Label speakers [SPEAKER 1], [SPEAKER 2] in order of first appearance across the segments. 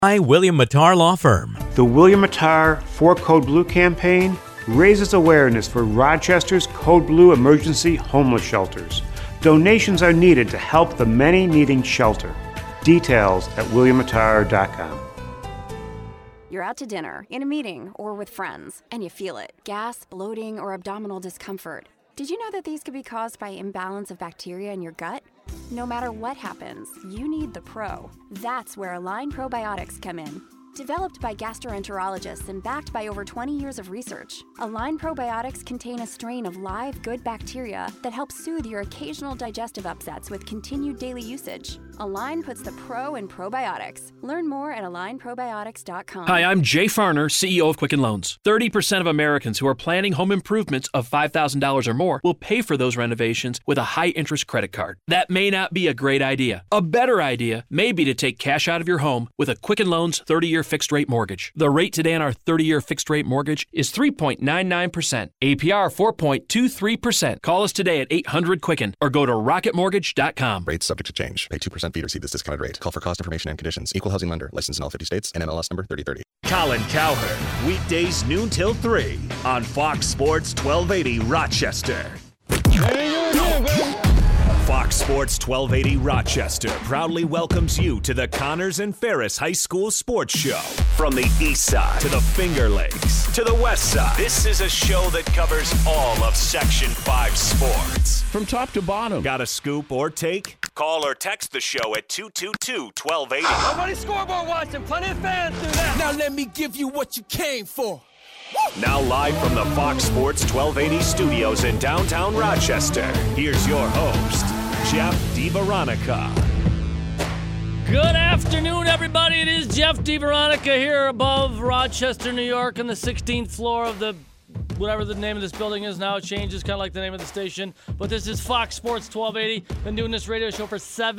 [SPEAKER 1] By William Mattar Law Firm.
[SPEAKER 2] The William Mattar 4 Code Blue campaign raises awareness for Rochester's Code Blue emergency homeless shelters. Donations are needed to help the many needing shelter. Details at williammattar.com.
[SPEAKER 3] You're out to dinner, in a meeting, or with friends, and you feel it. Gas, bloating, or abdominal discomfort. Did you know that these could be caused by imbalance of bacteria in your gut? No matter what happens, you need the Pro. That's where Align Probiotics come in. Developed by gastroenterologists and backed by over 20 years of research, Align Probiotics contain a strain of live good bacteria that helps soothe your occasional digestive upsets with continued daily usage. Align puts the Pro in probiotics. Learn more at alignprobiotics.com.
[SPEAKER 4] Hi, I'm Jay Farner, CEO of Quicken Loans. 30% of Americans who are planning home improvements of $5,000 or more will pay for those renovations with a high-interest credit card. That may not be a great idea. A better idea may be to take cash out of your home with a Quicken Loans 30-year fixed-rate mortgage. The rate today on our 30-year fixed-rate mortgage is 3.99%. APR 4.23%. Call us today at 800-QUICKEN or go to rocketmortgage.com.
[SPEAKER 5] Rates subject to change. Pay 2% fee to receive this discounted rate. Call for cost information and conditions. Equal housing lender. Licensed in all 50 states. NMLS number 3030.
[SPEAKER 6] Colin Cowherd. Weekdays noon till 3 on Fox Sports 1280 Rochester. Fox Sports 1280 Rochester proudly welcomes you to the Connors and Ferris High School Sports Show. From the east side to the Finger Lakes to the west side, this is a show that covers all of Section 5 sports.
[SPEAKER 7] From top to bottom.
[SPEAKER 6] Got a scoop or take? Call or text the show at 222-1280.
[SPEAKER 8] Nobody scoreboard watching. Plenty of fans do that.
[SPEAKER 7] Now let me give you what you came for.
[SPEAKER 6] Now live from the Fox Sports 1280 studios in downtown Rochester, here's your host, Jeff DiVeronica.
[SPEAKER 9] Good afternoon, everybody. It is Jeff DiVeronica here above Rochester, New York, on the 16th floor of the whatever the name of this building is now. It changes, kind of like the name of the station. But this is Fox Sports 1280. Been doing this radio show for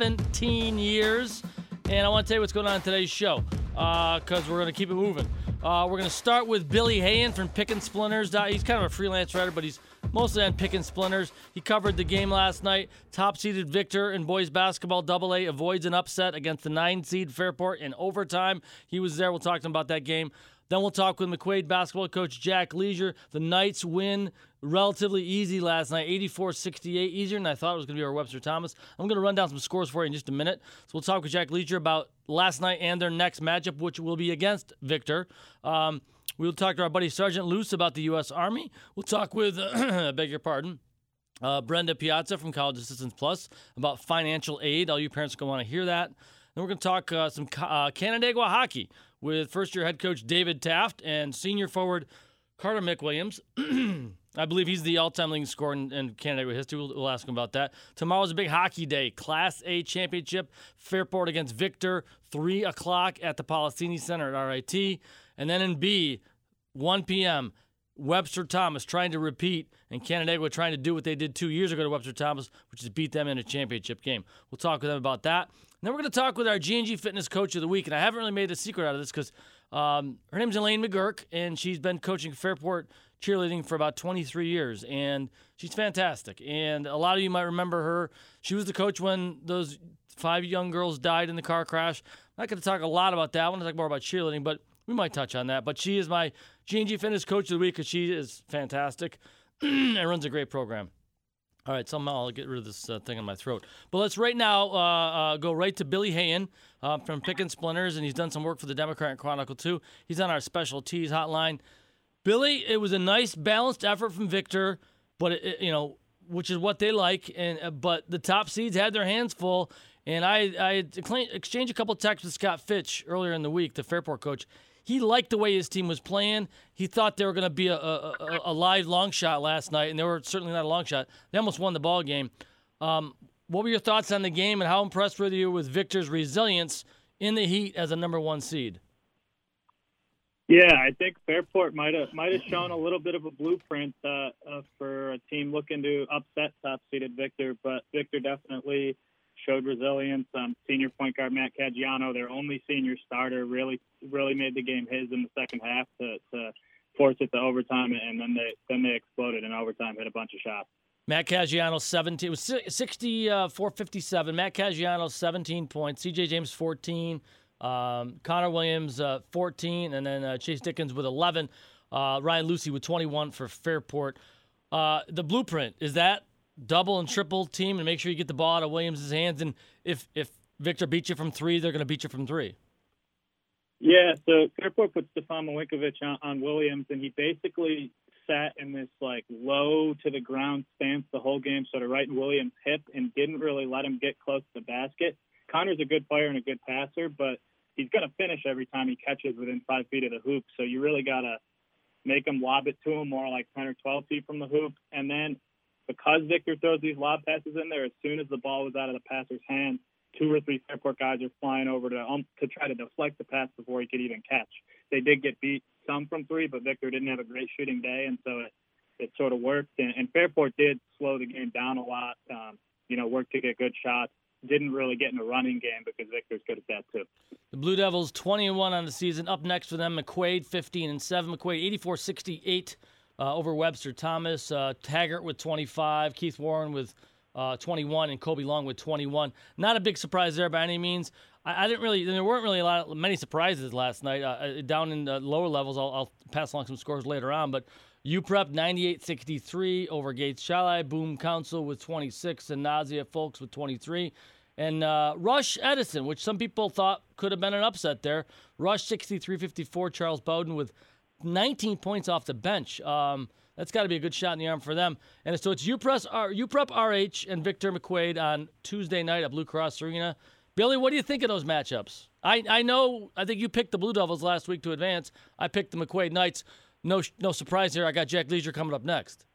[SPEAKER 9] 17 years. And I want to tell you what's going on in today's show, because we're going to keep it moving. We're going to start with Billy Hayen from Pick and Splinters. He's kind of a freelance writer, but he's mostly on Pick and Splinters. He covered the game last night. Top-seeded Victor in boys basketball AA avoids an upset against the 9-seed Fairport in overtime. He was there. We'll talk to him about that game. Then we'll talk with McQuaid basketball coach Jack Leisure. The Knights win relatively easy last night, 84-68, easier than I thought it was going to be over Webster Thomas. I'm going to run down some scores for you in just a minute. So we'll talk with Jack Leisure about last night and their next matchup, which will be against Victor. We'll talk to our buddy Sergeant Luce about the U.S. Army. We'll talk with, I beg your pardon, Brenda Piazza from College Assistance Plus about financial aid. All you parents are going to want to hear that. Then we're going to talk some Canandaigua hockey with first-year head coach David Taft and senior forward Carter McWilliams. I believe he's the all-time leading scorer in Canandaigua history. We'll ask him about that. Tomorrow's a big hockey day. Class A championship, Fairport against Victor, 3 o'clock at the Policini Center at RIT. And then in B, 1 p.m., Webster Thomas trying to repeat, and Canandaigua trying to do what they did 2 years ago to Webster Thomas, which is beat them in a championship game. We'll talk with them about that. And then we're going to talk with our G&G Fitness Coach of the Week. And I haven't really made a secret out of this because her name's Elaine McGurk, and she's been coaching Fairport cheerleading for about 23 years. And she's fantastic. And a lot of you might remember her. She was the coach when those 5 young girls died in the car crash. I'm not going to talk a lot about that. I want to talk more about cheerleading, but we might touch on that. But she is my G&G Fitness Coach of the Week because she is fantastic and runs a great program. All right, somehow I'll get rid of this thing in my throat. But let's right now go right to Billy Hayen from Pick and Splinters, and he's done some work for the Democrat and Chronicle, too. He's on our special tees hotline. Billy, it was a nice, balanced effort from Victor, but which is what they like. But the top seeds had their hands full, and I exchanged a couple texts with Scott Fitch earlier in the week, the Fairport coach. He liked the way his team was playing. He thought they were going to be a live long shot last night, and they were certainly not a long shot. They almost won the ball game. What were your thoughts on the game, and how impressed were you with Victor's resilience in the heat as a number 1 seed?
[SPEAKER 10] Yeah, I think Fairport might have shown a little bit of a blueprint for a team looking to upset top-seeded Victor, but Victor definitely showed resilience. Senior point guard Matt Caggiano, their only senior starter, really made the game his in the second half to force it to overtime, and then they exploded in overtime, hit a bunch of shots.
[SPEAKER 9] Matt Caggiano, 17. It was 64-57. Matt Caggiano, 17 points. C.J. James, 14. Connor Williams, 14, and then Chase Dickens with 11. Ryan Lucy with 21 for Fairport. The blueprint, is that double and triple team and make sure you get the ball out of Williams' hands? And if Victor beats you from 3, they're going to beat you from 3.
[SPEAKER 10] Yeah, so Fairport put Stefan Milinkovic on Williams, and he basically sat in this low to the ground stance the whole game, sort of right in Williams' hip, and didn't really let him get close to the basket. Connor's a good player and a good passer, but he's going to finish every time he catches within 5 feet of the hoop. So you really got to make him lob it to him more like 10 or 12 feet from the hoop. And then because Victor throws these lob passes in there, as soon as the ball was out of the passer's hands, 2 or 3 Fairport guys are flying over to try to deflect the pass before he could even catch. They did get beat some from 3, but Victor didn't have a great shooting day, and so it sort of worked. And Fairport did slow the game down a lot, worked to get good shots. Didn't really get in a running game because Victor's good at that too.
[SPEAKER 9] The Blue Devils 20-1 on the season. Up next for them, McQuaid 15-7. McQuaid 84-68 over Webster Thomas. Taggart with 25. Keith Warren with 21, and Kobe Long with 21. Not a big surprise there by any means. There weren't really many surprises last night. Down in the lower levels, I'll pass along some scores later on, but UPrep 98-63 over Gates Chalai. Boom Council with 26, and Nazia Folks with 23. And Rush Edison, which some people thought could have been an upset there. Rush 63-54. Charles Bowden with 19 points off the bench. That's got to be a good shot in the arm for them. And so it's UPrep RH and Victor McQuaid on Tuesday night at Blue Cross Arena. Billy, what do you think of those matchups? I think you picked the Blue Devils last week to advance. I picked the McQuaid Knights. No surprise here. I got Jack Leisure coming up next.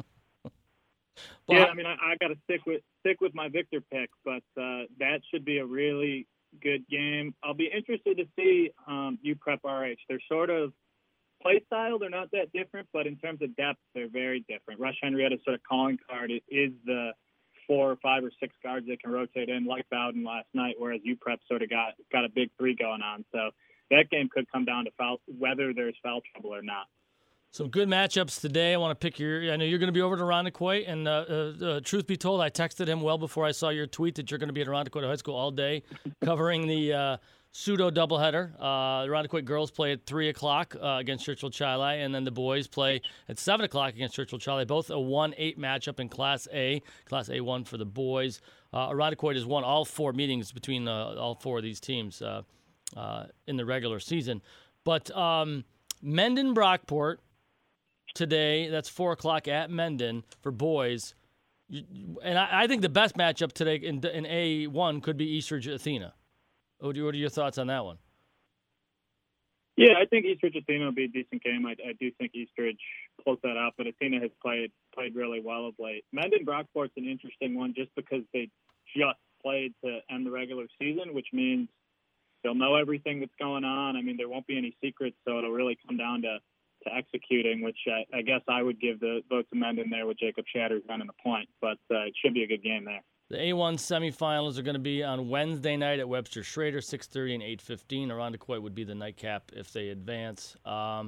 [SPEAKER 10] Yeah, I got to stick with my Victor pick, but that should be a really good game. I'll be interested to see UPrep RH. They're sort of play style, they're not that different, but in terms of depth, they're very different. Rush Henrietta's sort of calling card is the 4 or 5 or 6 guards they can rotate in, like Bowden last night, whereas UPrep sort of got a big 3 going on. So that game could come down to whether there's foul trouble or not.
[SPEAKER 9] Some good matchups today. I want to pick I know you're going to be over to Irondequoit, and truth be told, I texted him well before I saw your tweet that you're going to be at Irondequoit High School all day covering the pseudo doubleheader. The Irondequoit girls play at 3 o'clock against Churchill Chili, and then the boys play at 7 o'clock against Churchill Chili. Both a 1-8 matchup in Class A. Class A1 for the boys. Irondequoit has won all 4 meetings between all 4 of these teams in the regular season. But Mendon Brockport today, that's 4 o'clock at Mendon for boys. And I think the best matchup today in A1 could be Eastridge Athena. What are your thoughts on that one?
[SPEAKER 10] Yeah, I think Eastridge Athena will be a decent game. I do think Eastridge pulls that out, but Athena has played really well of late. Mendon Brockport's an interesting one just because they just played to end the regular season, which means they'll know everything that's going on. There won't be any secrets, so it'll really come down to executing, which I guess I would give the vote to Mendon there with Jacob Shatters running the point, but it should be a good game there.
[SPEAKER 9] The A1 semifinals are going to be on Wednesday night at Webster Schrader, 6:30 and 8:15. Irondequoit would be the nightcap if they advance.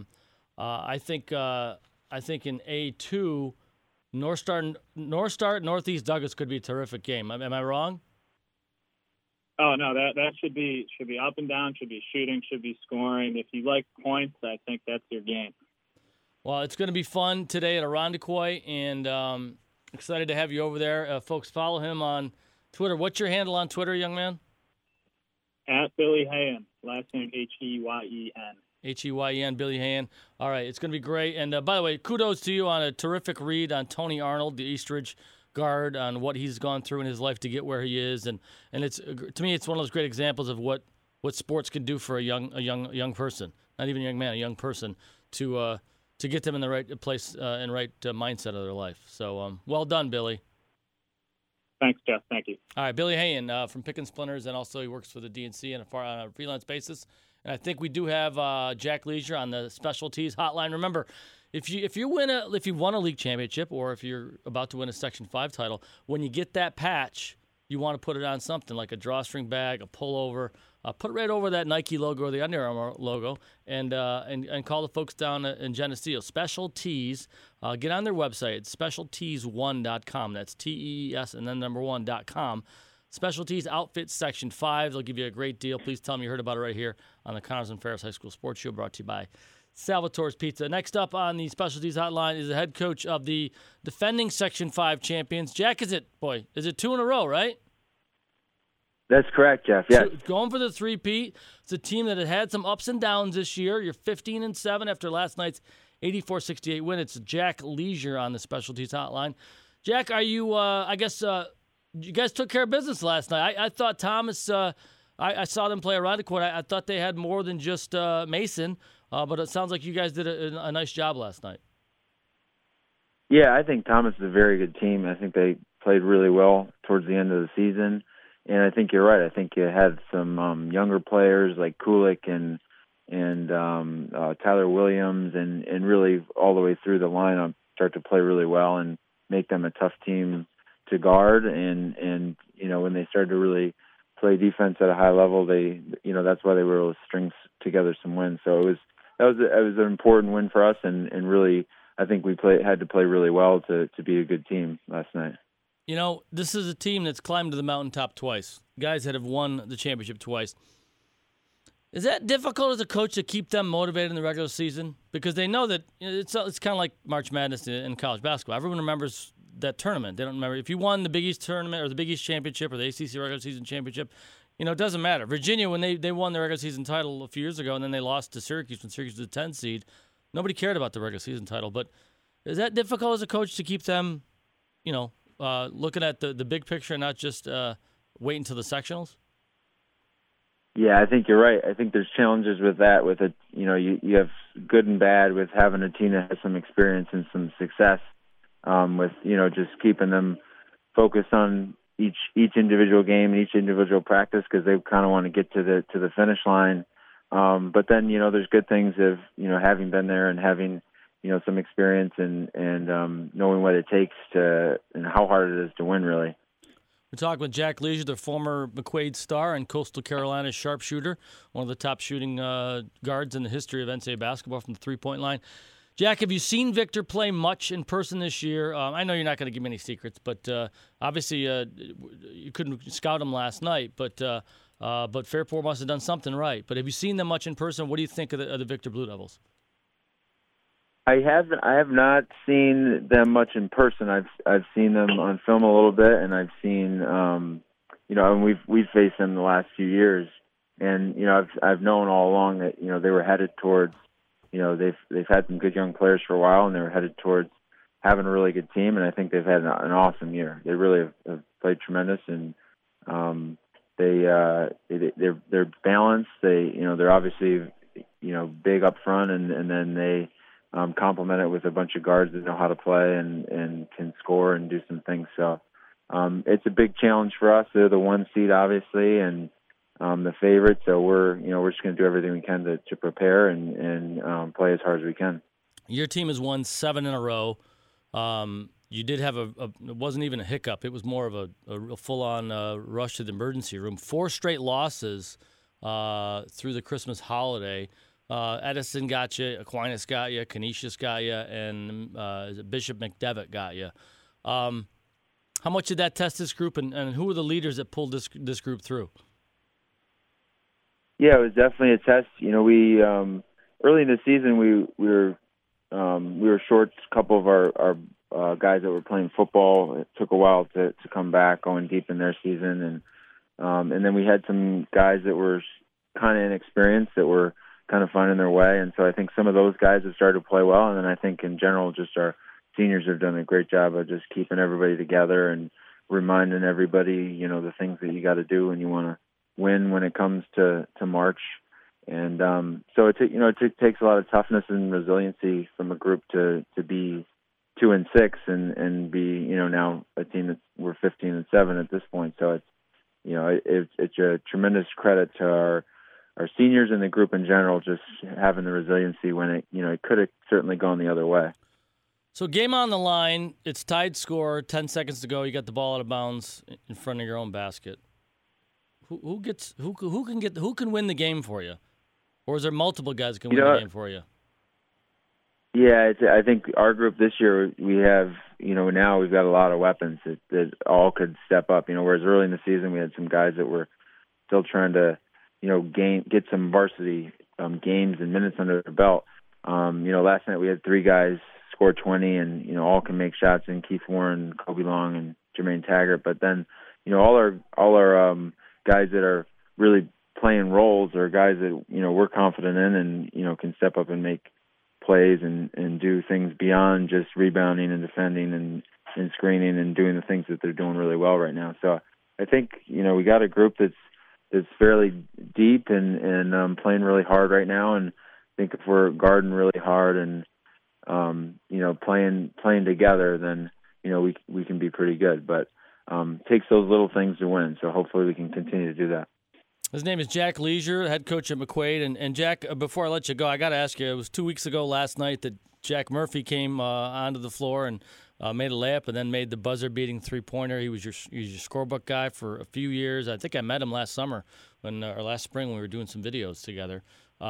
[SPEAKER 9] I think in A2, North Star Northeast Douglas could be a terrific game. Am I wrong?
[SPEAKER 10] Oh no, that should be up and down. Should be shooting. Should be scoring. If you like points, I think that's your game.
[SPEAKER 9] Well, it's going to be fun today at Irondequoit, and excited to have you over there. Folks, follow him on Twitter. What's your handle on Twitter, young man?
[SPEAKER 10] At Billy Hayen. Last name Heyen.
[SPEAKER 9] Heyen, Billy Hayen. All right, it's going to be great. And by the way, kudos to you on a terrific read on Tony Arnold, the Eastridge guard, on what he's gone through in his life to get where he is. And it's, to me, it's one of those great examples of what sports can do for a young person, not even a young man, a young person, to get them in the right place and right mindset of their life. So well done, Billy.
[SPEAKER 10] Thanks, Jeff. Thank you.
[SPEAKER 9] All right, Billy Hayen from Pick and Splinters, and also he works for the DNC on a freelance basis. And I think we do have Jack Leisure on the specialties hotline. Remember, if you won a league championship, or if you're about to win a Section 5 title, when you get that patch, you want to put it on something like a drawstring bag, a pullover. Put it right over that Nike logo or the Under Armour logo, and call the folks down in Geneseo. Special Tees. Get on their website. It's specialtees1.com. That's TEES and then number 1.com. Specialties Outfit Section 5. They'll give you a great deal. Please tell them you heard about it right here on the Connors and Ferris High School Sports Show, brought to you by Salvatore's Pizza. Next up on the Specialties Hotline is the head coach of the defending Section 5 champions. Jack, is it 2 in a row, right?
[SPEAKER 11] That's correct, Jeff. Yes.
[SPEAKER 9] Going for the three-peat. It's a team that had some ups and downs this year. You're 15-7 after last night's 84-68 win. It's Jack Leisure on the Specialties Hotline. Jack, are you, you guys took care of business last night. I thought Thomas, I saw them play around the court. I thought they had more than just Mason, but it sounds like you guys did a nice job last night.
[SPEAKER 11] Yeah, I think Thomas is a very good team. I think they played really well towards the end of the season. And I think you're right. I think you had some younger players like Kulik and Tyler Williams and really all the way through the lineup start to play really well and make them a tough team to guard. And when they started to really play defense at a high level, that's why they were able to string together some wins. So it was an important win for us, and really I think we had to play really well to be a good team last night.
[SPEAKER 9] This is a team that's climbed to the mountaintop twice. Guys that have won the championship twice. Is that difficult as a coach to keep them motivated in the regular season? Because they know that it's kind of like March Madness in college basketball. Everyone remembers that tournament. They don't remember if you won the Big East tournament or the Big East championship or the ACC regular season championship. It doesn't matter. Virginia, when they won the regular season title a few years ago and then they lost to Syracuse when Syracuse was a 10 seed, nobody cared about the regular season title. But is that difficult as a coach to keep them, looking at the big picture and not just wait until the sectionals?
[SPEAKER 11] Yeah, I think you're right. I think there's challenges with that. With it, you have good and bad with having a team that has some experience and some success. With just keeping them focused on each individual game and each individual practice because they kind of want to get to the finish line. But then there's good things of having been there and having some experience and knowing what it takes and how hard it is to win, really.
[SPEAKER 9] We're talking with Jack Leisure, the former McQuaid star and Coastal Carolina sharpshooter, one of the top shooting guards in the history of NCAA basketball from the three-point line. Jack, have you seen Victor play much in person this year? I know you're not going to give me any secrets, but obviously you couldn't scout him last night, but Fairport must have done something right. But have you seen them much in person? What do you think of the Victor Blue Devils?
[SPEAKER 11] I have not seen them much in person. I've seen them on film a little bit, and I've seen and we've faced them the last few years, and I've known all along that they were headed towards they've had some good young players for a while, and they were headed towards having a really good team, and I think they've had an awesome year. They really have played tremendous, and they're balanced. They're obviously big up front, and then they complement it with a bunch of guards that know how to play and can score and do some things. So it's a big challenge for us. They're the 1 seed, obviously, and the favorite. So we're just going to do everything we can to prepare and play as hard as we can.
[SPEAKER 9] Your team has won 7 in a row. You did have it wasn't even a hiccup. It was more of a full-on rush to the emergency room. 4 straight losses through the Christmas holiday. Edison got you, Aquinas got you, Canisius got you, and Bishop McDevitt got you. How much did that test this group, and who were the leaders that pulled this group through?
[SPEAKER 11] Yeah, it was definitely a test. We early in the season we were short a couple of our guys that were playing football. It took a while to come back, going deep in their season, and then we had some guys that were kind of inexperienced that were kind of finding their way, and so I think some of those guys have started to play well, and then I think in general just our seniors have done a great job of just keeping everybody together and reminding everybody, the things that you got to do when you want to win when it comes to March. And so it takes a lot of toughness and resiliency from a group to be 2-6 and be now a team that we're 15-7 at this point. So it's a tremendous credit to our seniors and the group in general, just having the resiliency when it could have certainly gone the other way.
[SPEAKER 9] So game on the line, it's tied score, 10 seconds to go. You got the ball out of bounds in front of your own basket. Who can win the game for you, or is there multiple guys that can win the game for you?
[SPEAKER 11] Yeah, I think our group this year, we have, now we've got a lot of weapons that all could step up, whereas early in the season we had some guys that were still trying to, get some varsity games and minutes under their belt. Last night we had 3 guys score 20 and, all can make shots in Keith Warren, Kobe Long, and Jermaine Taggart. But then, all our guys that are really playing roles are guys that, we're confident in and, can step up and make plays and do things beyond just rebounding and defending and screening and doing the things that they're doing really well right now. So I think, we got a group that's fairly deep and playing really hard right now. And I think if we're guarding really hard and, playing together, then, we can be pretty good. But takes those little things to win. So hopefully we can continue to do that.
[SPEAKER 9] His name is Jack Leisure, head coach at McQuaid. And Jack, before I let you go, I got to ask you, it was 2 weeks ago last night that Jack Murphy came onto the floor and made a layup and then made the buzzer-beating three-pointer. He was your scorebook guy for a few years. I think I met him last summer or last spring when we were doing some videos together.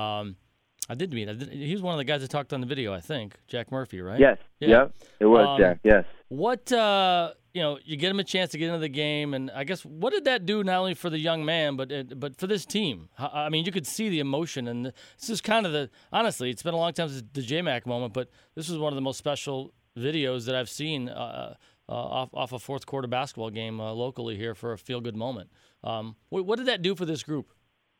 [SPEAKER 9] I did meet. He was one of the guys that talked on the video, I think. Jack Murphy, right?
[SPEAKER 11] Yes. Yeah. Yep. It was Jack. Yes.
[SPEAKER 9] What you get him a chance to get into the game, and I guess what did that do not only for the young man, but for this team? I mean, you could see the emotion, and this is kind of honestly, it's been a long time since the J-Mac moment, but this was one of the most special videos that I've seen off a fourth quarter basketball game locally here for a feel-good moment. What did that do for this group?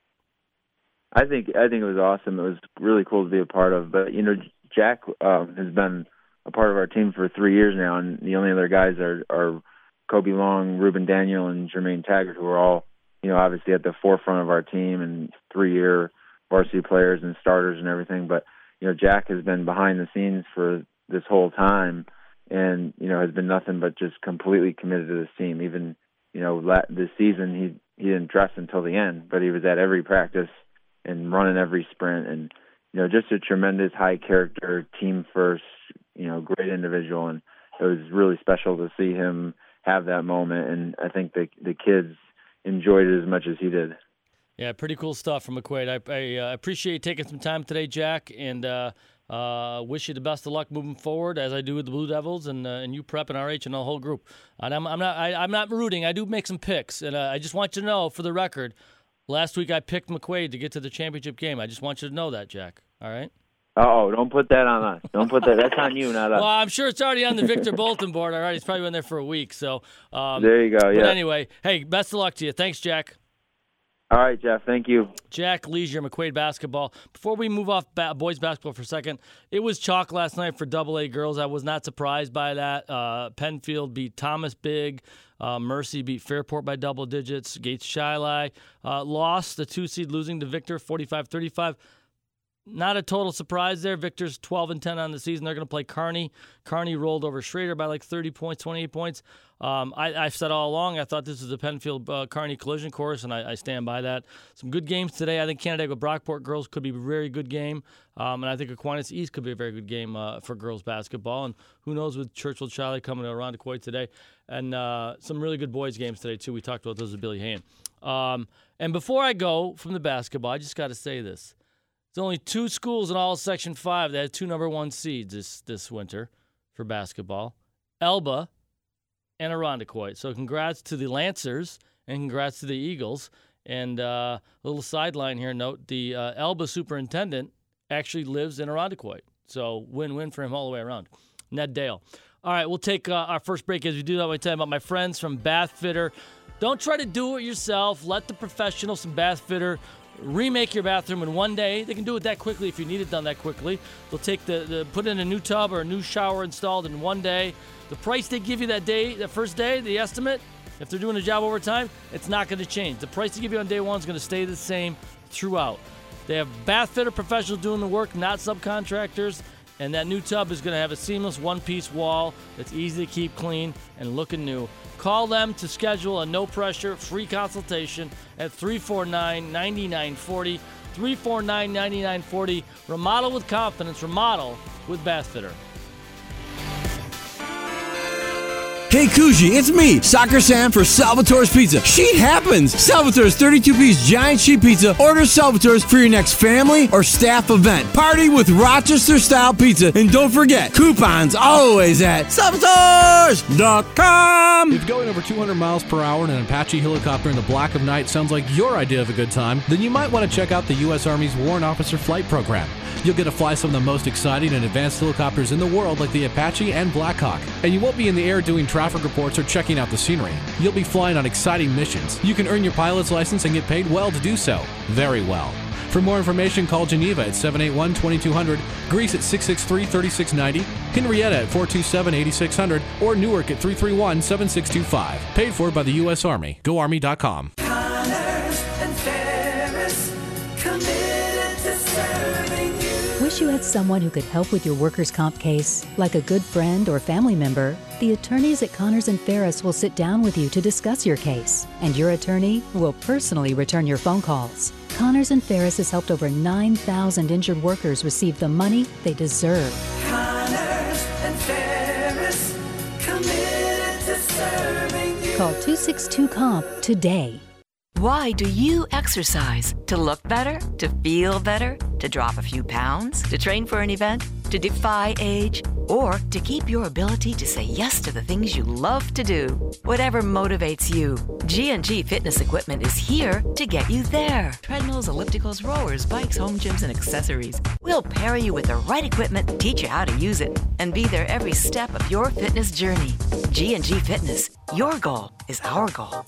[SPEAKER 11] I think it was awesome. It was really cool to be a part of. But Jack has been a part of our team for 3 years now, and the only other guys are Kobe Long, Ruben Daniel, and Jermaine Taggart, who are all obviously at the forefront of our team and 3-year varsity players and starters and everything. But Jack has been behind the scenes for this whole time, and has been nothing but just completely committed to this team. Even this season he didn't dress until the end, but he was at every practice and running every sprint, and just a tremendous high character, team first, great individual, and it was really special to see him have that moment, and I think the kids enjoyed it as much as he did.
[SPEAKER 9] Yeah, pretty cool stuff from McQuaid. I appreciate you taking some time today, Jack, and wish you the best of luck moving forward, as I do with the Blue Devils and you prep and RH and the whole group. And I'm not rooting. I do make some picks, and I just want you to know, for the record, last week I picked McQuaid to get to the championship game. I just want you to know that, Jack. All right?
[SPEAKER 11] Oh, don't put that on us. Don't put that. That's on you, not us.
[SPEAKER 9] Well, I'm sure it's already on the Victor bulletin board. All right, he's probably been there for a week. So
[SPEAKER 11] there you go. Yeah.
[SPEAKER 9] But anyway, hey, best of luck to you. Thanks, Jack.
[SPEAKER 11] All right, Jeff. Thank you.
[SPEAKER 9] Jack Leisure, McQuaid basketball. Before we move off boys basketball for a second, it was chalk last night for AA girls. I was not surprised by that. Penfield beat Thomas big. Mercy beat Fairport by double digits. Gates Shiloh lost, the 2 seed, losing to Victor 45-35. Not a total surprise there. Victor's 12-10 on the season. They're going to play Kearney. Kearney rolled over Schrader by like 30 points, 28 points. I've said all along I thought this was a Penfield-Kearney collision course, and I stand by that. Some good games today. I think Canandaigua-Brockport girls could be a very good game, and I think Aquinas East could be a very good game for girls basketball. And who knows with Churchill Charlie coming to Irondequoit today. And some really good boys games today, too. We talked about those with Billy Hain. And before I go from the basketball, I just got to say this. There's only 2 schools in all of Section 5 that had 2 number 1 seeds this winter for basketball. Elba and Irondequoit. So congrats to the Lancers and congrats to the Eagles. And a little sideline here, note, the Elba superintendent actually lives in Irondequoit. So win-win for him all the way around. Ned Dale. All right, we'll take our first break. As we do that, I want to tell you about my friends from Bath Fitter. Don't try to do it yourself. Let the professionals from Bath Fitter remake your bathroom in one day. They can do it that quickly if you need it done that quickly. They'll take put in a new tub or a new shower installed in one day. The price they give you that first day, the estimate, if they're doing a job over time, it's not going to change. The price they give you on day one is going to stay the same throughout. They have Bath Fitter professionals doing the work, not subcontractors. And that new tub is going to have a seamless one-piece wall that's easy to keep clean and looking new. Call them to schedule a no-pressure free consultation at 349-9940. 349-9940. Remodel with confidence. Remodel with Bath Fitter.
[SPEAKER 7] Hey Kuji, it's me, Soccer Sam for Salvatore's Pizza. Sheet happens! Salvatore's 32-piece giant sheet pizza. Order Salvatore's for your next family or staff event. Party with Rochester-style pizza. And don't forget, coupons always at Salvatore's.com.
[SPEAKER 12] If going over 200 miles per hour in an Apache helicopter in the black of night sounds like your idea of a good time, then you might want to check out the U.S. Army's Warrant Officer Flight Program. You'll get to fly some of the most exciting and advanced helicopters in the world like the Apache and Blackhawk. And you won't be in the air doing traffic reports or checking out the scenery. You'll be flying on exciting missions. You can earn your pilot's license and get paid well to do so. Very well. For more information, call Geneva at 781-2200, Greece at 663-3690, Henrietta at 427-8600, or Newark at 331-7625. Paid for by the U.S. Army. GoArmy.com.
[SPEAKER 13] Connors and Ferris, committed to serving you.
[SPEAKER 14] Wish you had someone who could help with your workers' comp case, like a good friend or family member? The attorneys at Connors and Ferris will sit down with you to discuss your case, and your attorney will personally return your phone calls. Connors and Ferris has helped over 9,000 injured workers receive the money they deserve.
[SPEAKER 13] Connors and Ferris, committed to serving you.
[SPEAKER 14] Call 262-COMP today.
[SPEAKER 15] Why do you exercise? To look better? To feel better? To drop a few pounds? To train for an event? To defy age? Or to keep your ability to say yes to the things you love to do? Whatever motivates you, G&G Fitness Equipment is here to get you there. Treadmills, ellipticals, rowers, bikes, home gyms, and accessories. We'll pair you with the right equipment, teach you how to use it, and be there every step of your fitness journey. G&G Fitness. Your goal is our goal.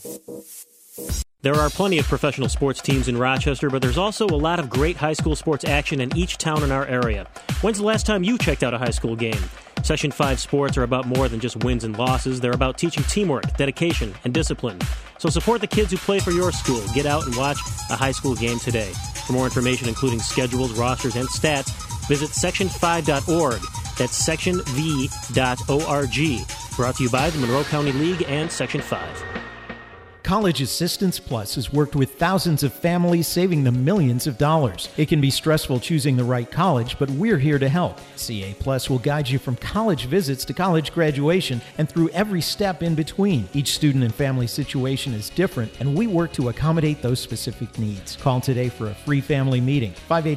[SPEAKER 16] There are plenty of professional sports teams in Rochester, but there's also a lot of great high school sports action in each town in our area. When's the last time you checked out a high school game? Section 5 sports are about more than just wins and losses. They're about teaching teamwork, dedication, and discipline. So support the kids who play for your school. Get out and watch a high school game today. For more information, including schedules, rosters, and stats, visit section5.org. That's sectionv.org. Brought to you by the Monroe County League and Section 5.
[SPEAKER 17] College Assistance Plus has worked with thousands of families, saving them millions of dollars. It can be stressful choosing the right college, but we're here to help. CA Plus will guide you from college visits to college graduation and through every step in between. Each student and family situation is different, and we work to accommodate those specific needs. Call today for a free family meeting,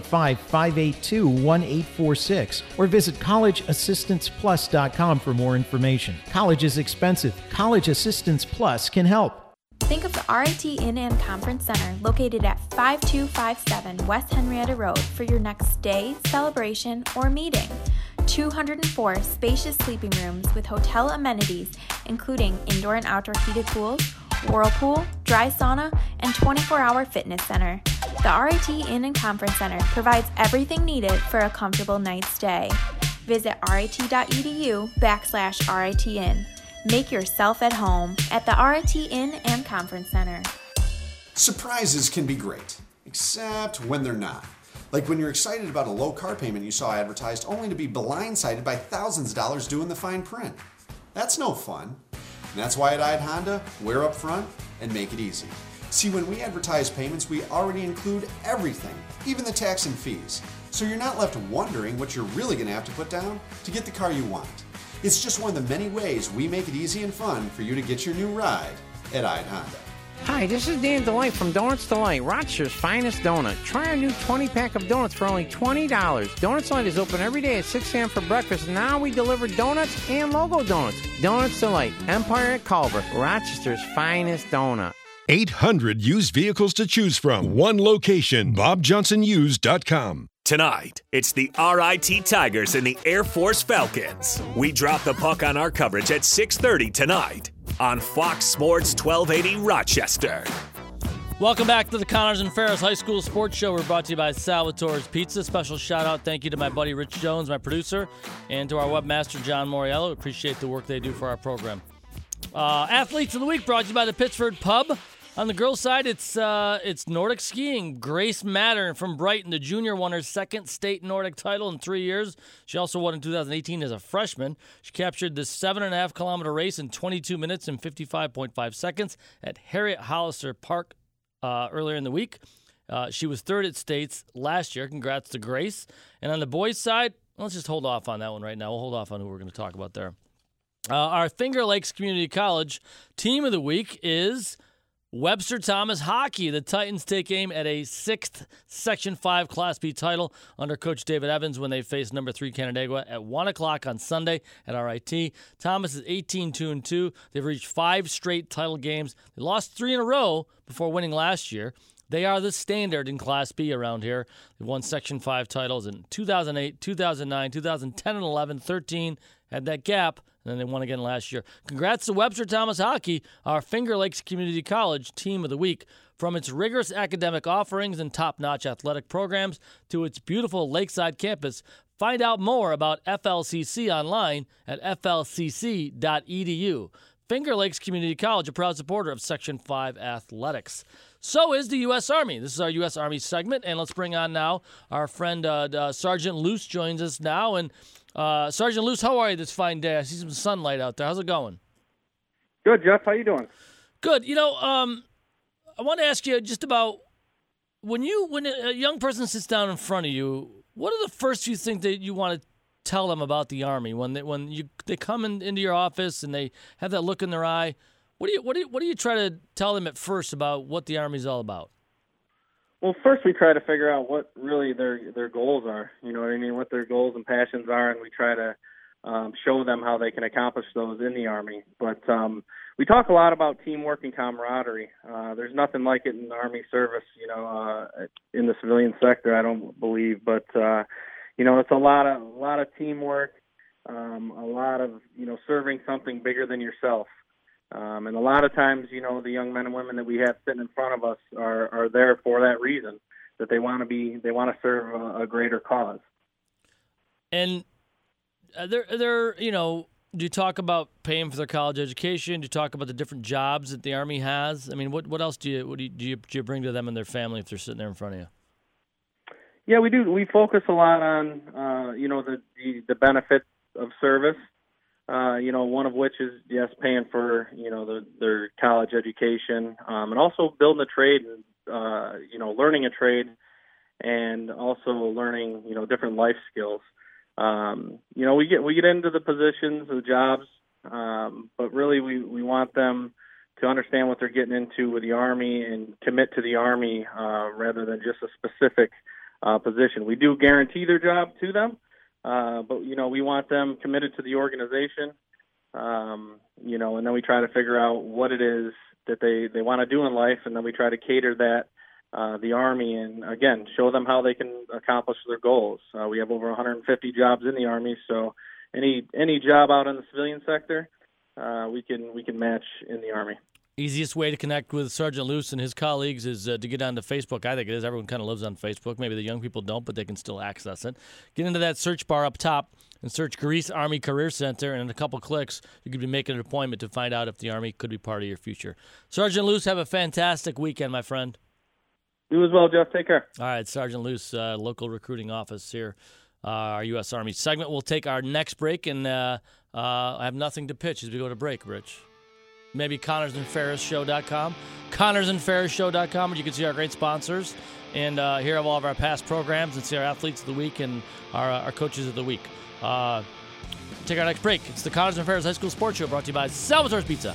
[SPEAKER 17] 585-582-1846, or visit collegeassistanceplus.com for more information. College is expensive. College Assistance Plus can help.
[SPEAKER 18] Think of the RIT Inn and Conference Center located at 5257 West Henrietta Road for your next stay, celebration, or meeting. 204 spacious sleeping rooms with hotel amenities including indoor and outdoor heated pools, whirlpool, dry sauna, and 24-hour fitness center. The RIT Inn and Conference Center provides everything needed for a comfortable night's stay. Visit rit.edu/RITIN. Make yourself at home at the RIT Inn and Conference Center.
[SPEAKER 19] Surprises can be great, except when they're not. Like when you're excited about a low car payment you saw advertised only to be blindsided by thousands of dollars due in the fine print. That's no fun. And that's why at Ide Honda, we're up front and make it easy. See, when we advertise payments, we already include everything, even the tax and fees. So you're not left wondering what you're really going to have to put down to get the car you want. It's just one of the many ways we make it easy and fun for you to get your new ride at Ide Honda.
[SPEAKER 20] Hi, this is Dan Delight from Donuts Delight, Rochester's finest donut. Try our new 20-pack of donuts for only $20. Donuts Delight is open every day at 6 a.m. for breakfast. Now we deliver donuts and logo donuts. Donuts Delight, Empire at Culver, Rochester's finest donut.
[SPEAKER 21] 800 used vehicles to choose from. One location, BobJohnsonUsed.com.
[SPEAKER 6] Tonight, it's the RIT Tigers and the Air Force Falcons. We drop the puck on our coverage at 6:30 tonight on Fox Sports 1280 Rochester.
[SPEAKER 9] Welcome back to the Connors and Ferris High School Sports Show. We're brought to you by Salvatore's Pizza. Special shout out, thank you to my buddy Rich Jones, my producer, and to our webmaster John Moriello. Appreciate the work they do for our program. Athletes of the Week brought to you by the Pittsford Pub. On the girls' side, it's Nordic skiing. Grace Mattern from Brighton, the junior, won her second state Nordic title in 3 years. She also won in 2018 as a freshman. She captured the 7.5-kilometer race in 22 minutes and 55.5 seconds at Harriet Hollister Park earlier in the week. She was third at states last year. Congrats to Grace. And on the boys' side, let's just hold off on that one right now. We'll hold off on who we're going to talk about there. Our Finger Lakes Community College team of the week is Webster Thomas Hockey. The Titans take aim at a 6th Section 5 Class B title under Coach David Evans when they face number 3 Canandaigua at 1 o'clock on Sunday at RIT. Thomas is 18-2-2. They've reached 5 straight title games. They lost 3 in a row before winning last year. They are the standard in Class B around here. They've won Section 5 titles in 2008, 2009, 2010, and 11, 13, had that gap, and then they won again last year. Congrats to Webster Thomas Hockey, our Finger Lakes Community College team of the week. From its rigorous academic offerings and top-notch athletic programs to its beautiful lakeside campus, find out more about FLCC online at flcc.edu. Finger Lakes Community College, a proud supporter of Section 5 athletics. So is the U.S. Army. This is our U.S. Army segment, and let's bring on now our friend Sergeant Luce joins us now. And Sergeant Luce, how are you this fine day? I see some sunlight out there. How's it going?
[SPEAKER 1] Good, Jeff. How you doing?
[SPEAKER 9] Good. You know, I want to ask you just about when a young person sits down in front of you, what are the first few things that you want to tell them about the Army when they come into your office and they have that look in their eye? What do you try to tell them at first about what the Army's all about?
[SPEAKER 1] Well, first we try to figure out what really their goals are. You know what I mean? What their goals and passions are, and we try to show them how they can accomplish those in the Army. But we talk a lot about teamwork and camaraderie. There's nothing like it in the Army service, in the civilian sector, I don't believe. But it's a lot of teamwork, a lot of serving something bigger than yourself. And a lot of times, the young men and women that we have sitting in front of us are there for that reason, that they want to serve a greater cause.
[SPEAKER 9] And do you talk about paying for their college education? Do you talk about the different jobs that the Army has? I mean, what else do you bring to them and their family if they're sitting there in front of you?
[SPEAKER 1] Yeah, we do. We focus a lot on, the benefits of service. One of which is, yes, paying for, their college education, and also building a trade, learning a trade, and also learning, different life skills. We get into the positions, the jobs, but really we want them to understand what they're getting into with the Army and commit to the Army rather than just a specific position. We do guarantee their job to them. But we want them committed to the organization, and then we try to figure out what it is that they want to do in life, and then we try to cater that, the Army, and again, show them how they can accomplish their goals. We have over 150 jobs in the Army, so any job out in the civilian sector, we can match in the Army.
[SPEAKER 9] Easiest way to connect with Sergeant Luce and his colleagues is to get onto Facebook. I think it is. Everyone kind of lives on Facebook. Maybe the young people don't, but they can still access it. Get into that search bar up top and search Grease Army Career Center, and in a couple clicks, you could be making an appointment to find out if the Army could be part of your future. Sergeant Luce, have a fantastic weekend, my friend.
[SPEAKER 1] You as well, Jeff. Take care.
[SPEAKER 9] All right, Sergeant Luce, local recruiting office here, our U.S. Army segment. We'll take our next break, and I have nothing to pitch as we go to break, Rich. Maybe ConnorsandFerrisShow.com, ConnorsandFerrisShow.com, where you can see our great sponsors and hear of all of our past programs and see our athletes of the week and our coaches of the week. Take our next break. It's the Connors and Ferris High School Sports Show brought to you by Salvatore's Pizza.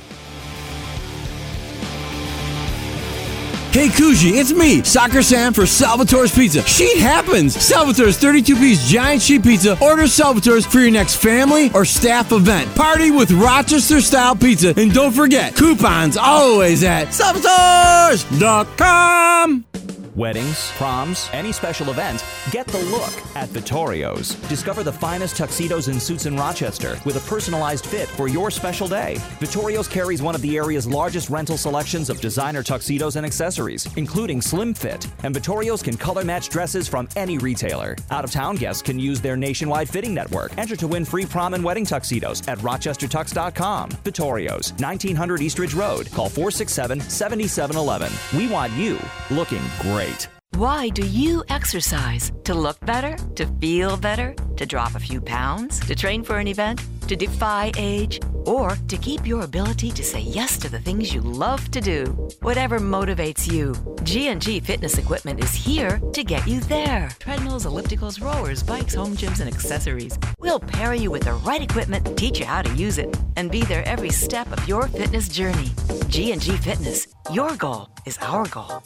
[SPEAKER 7] Hey Kuji, it's me, Soccer Sam for Salvatore's Pizza. Sheet happens! Salvatore's 32-piece giant sheet pizza. Order Salvatore's for your next family or staff event. Party with Rochester-style pizza. And don't forget, coupons always at salvatores.com.
[SPEAKER 22] Weddings, proms, any special event, get the look at Vittorio's. Discover the finest tuxedos and suits in Rochester with a personalized fit for your special day. Vittorio's carries one of the area's largest rental selections of designer tuxedos and accessories, including slim fit. And Vittorio's can color match dresses from any retailer. Out-of-town guests can use their nationwide fitting network. Enter to win free prom and wedding tuxedos at rochestertux.com. Vittorio's, 1900 Eastridge Road. Call 467-7711. We want you looking great.
[SPEAKER 15] Why do you exercise? To look better? To feel better? To drop a few pounds? To train for an event? to defy age, or to keep your ability to say yes to the things you love to do. Whatever motivates you, G&G Fitness Equipment is here to get you there. Treadmills, ellipticals, rowers, bikes, home gyms, and accessories. We'll pair you with the right equipment, teach you how to use it, and be there every step of your fitness journey. G&G Fitness. Your goal is our goal.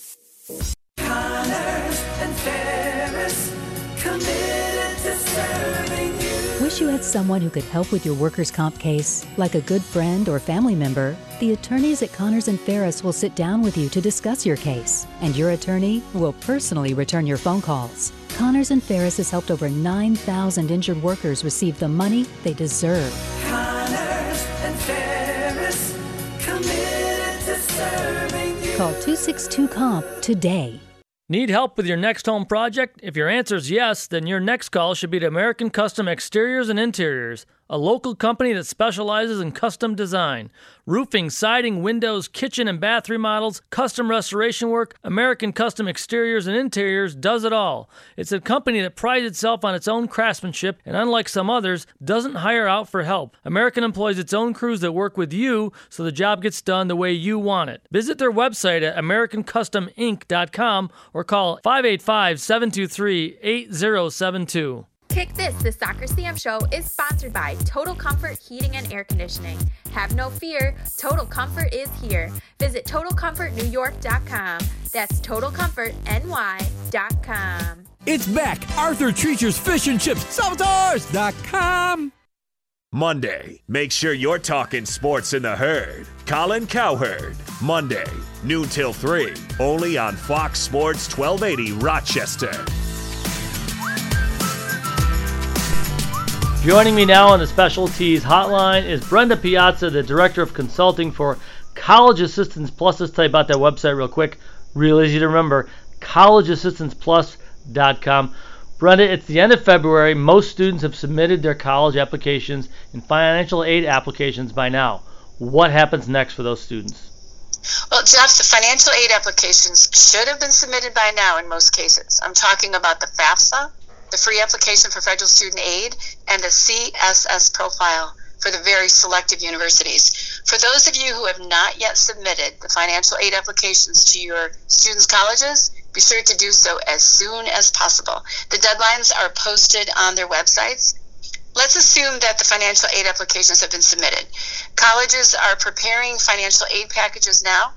[SPEAKER 13] Connors and Ferris, committed to serving you.
[SPEAKER 14] Wish you had someone who could help with your workers' comp case? Like a good friend or family member, the attorneys at Connors and Ferris will sit down with you to discuss your case, and your attorney will personally return your phone calls. Connors and Ferris has helped over 9,000 injured workers receive the money they deserve.
[SPEAKER 13] Connors and Ferris, committed to serving you.
[SPEAKER 14] Call 262-COMP today.
[SPEAKER 9] Need help with your next home project? If your answer is yes, then your next call should be to American Custom Exteriors and Interiors, a local company that specializes in custom design. Roofing, siding, windows, kitchen and bath remodels, custom restoration work, American Custom Exteriors and Interiors does it all. It's a company that prides itself on its own craftsmanship and, unlike some others, doesn't hire out for help. American employs its own crews that work with you so the job gets done the way you want it. Visit their website at AmericanCustomInc.com or call 585-723-8072.
[SPEAKER 18] Kick This, the Soccer Sam Show, is sponsored by Total Comfort Heating and Air Conditioning. Have no fear, Total Comfort is here. Visit TotalComfortNewYork.com. That's TotalComfortNY.com.
[SPEAKER 7] It's back. Arthur Treacher's Fish and Chips. Salvatores.com.
[SPEAKER 6] Monday, make sure you're talking sports in the herd. Colin Cowherd. Monday, noon till 3. Only on Fox Sports 1280 Rochester.
[SPEAKER 9] Joining me now on the Specialties Hotline is Brenda Piazza, the Director of Consulting for College Assistance Plus. Let's tell you about that website real quick. Real easy to remember, collegeassistanceplus.com. Brenda, it's the end of February. Most students have submitted their college applications and financial aid applications by now. What happens next for those students?
[SPEAKER 2] Well, Jeff, the financial aid applications should have been submitted by now in most cases. I'm talking about the FAFSA, the Free Application for Federal Student Aid, and the CSS profile for the very selective universities. For those of you who have not yet submitted the financial aid applications to your students' colleges, be sure to do so as soon as possible. The deadlines are posted on their websites. Let's assume that the financial aid applications have been submitted. Colleges are preparing financial aid packages now.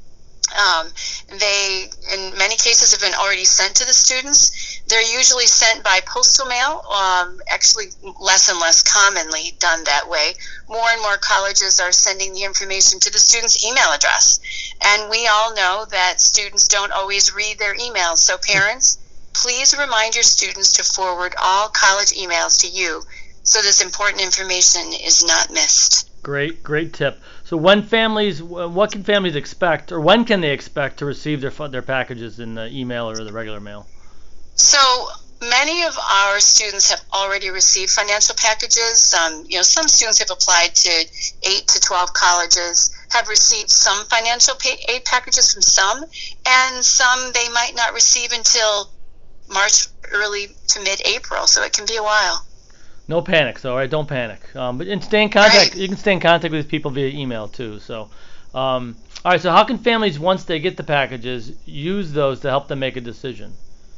[SPEAKER 2] They, in many cases, have been already sent to the students. They're usually sent by postal mail, actually less and less commonly done that way. More and more colleges are sending the information to the student's email address. And we all know that students don't always read their emails. So parents, please remind your students to forward all college emails to you so this important information is not missed.
[SPEAKER 9] Great tip. So what can families expect, or when can they expect to receive their packages in the email or the regular mail?
[SPEAKER 2] So many of our students have already received financial packages. Some students have applied to 8 to 12 colleges, have received some financial aid packages from some, and some they might not receive until March, early to mid-April. So it can be a while.
[SPEAKER 9] No panic, though, right? Don't panic. But stay in contact.
[SPEAKER 2] Right.
[SPEAKER 9] You can stay in contact with people via email too. So, all right. So, how can families, once they get the packages, use those to help them make a decision?